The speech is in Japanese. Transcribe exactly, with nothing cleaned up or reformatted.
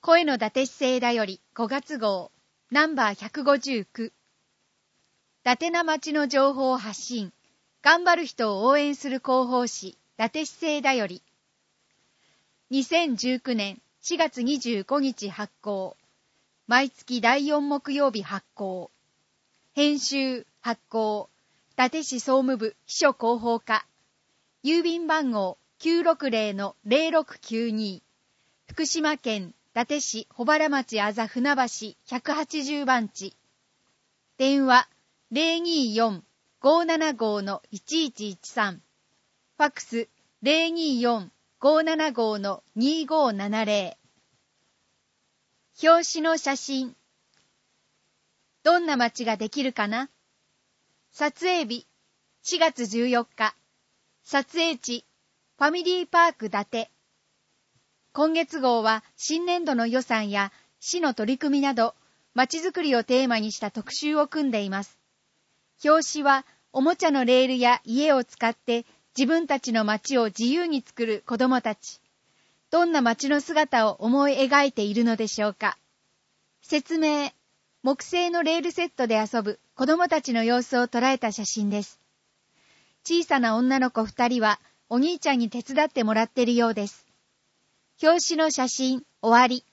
声の伊達市政だよりごがつ号、ナンバーひゃくごじゅうきゅう。伊達な町の情報を発信、頑張る人を応援する広報誌、伊達市政だより。にせんじゅうきゅうねんしがつにじゅうごにち発行。毎月だいよん木曜日発行。編集、発行。伊達市総務部秘書広報課。郵便番号 きゅうろくぜろのぜろろくきゅうに。福島県伊達市保原町あざ船橋ひゃくはちじゅうばんち。電話 ぜろによんごーななごーのいちいちいちさん。ファックス ぜろによんごーななごーのにごーななぜろ。表紙の写真。どんな街ができるかな？撮影日しがつじゅうよっか。撮影地ファミリーパーク伊達。今月号は新年度の予算や市の取り組みなど街づくりをテーマにした特集を組んでいます。表紙はおもちゃのレールや家を使って自分たちの街を自由に作る子どもたち。どんな街の姿を思い描いているのでしょうか。説明。木製のレールセットで遊ぶ子どもたちの様子を捉えた写真です。小さな女の子二人はお兄ちゃんに手伝ってもらっているようです。表紙の写真、終わり。